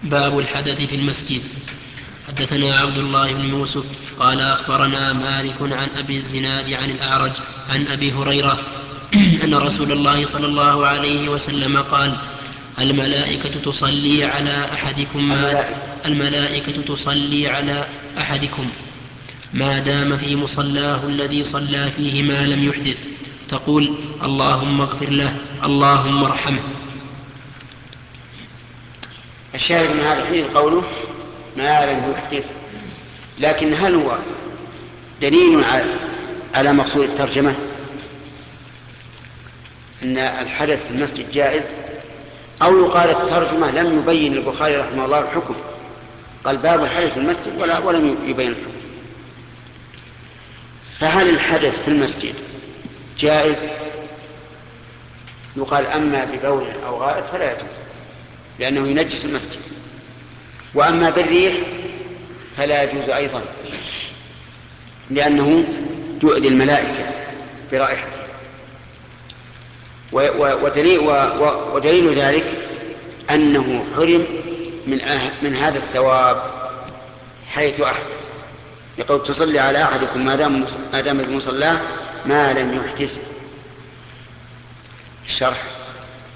باب الحدث في المسجد. حدثنا عبد الله بن يوسف قال أخبرنا مالك عن أبي الزناد عن الأعرج عن أبي هريرة أن رسول الله صلى الله عليه وسلم قال: الملائكة تصلي على أحدكم ما دام في مصلاه الذي صلى فيه ما لم يحدث، تقول: اللهم اغفر له، اللهم ارحمه. الشاهد من هذا الحديث قوله ما لم يحدث، لكن هل هو دليل على مقصود الترجمة أن الحدث في المسجد جائز، أو يقال الترجمة لم يبين البخاري رحمه الله الحكم، قال باب الحدث في المسجد ولم يبين الحكم؟ فهل الحدث في المسجد جائز؟ يقال أما ببول أو غائط فلا يجوز لأنه ينجس المسجد، وأما بالريح فلا يجوز أيضا لأنه يؤذي الملائكة برائحته. ودليل ذلك أنه حرم من هذا الثواب حيث أحدث، يقول: تصلي على أحدكم ما دام بمصلاه ما لم يحدث. الشرح: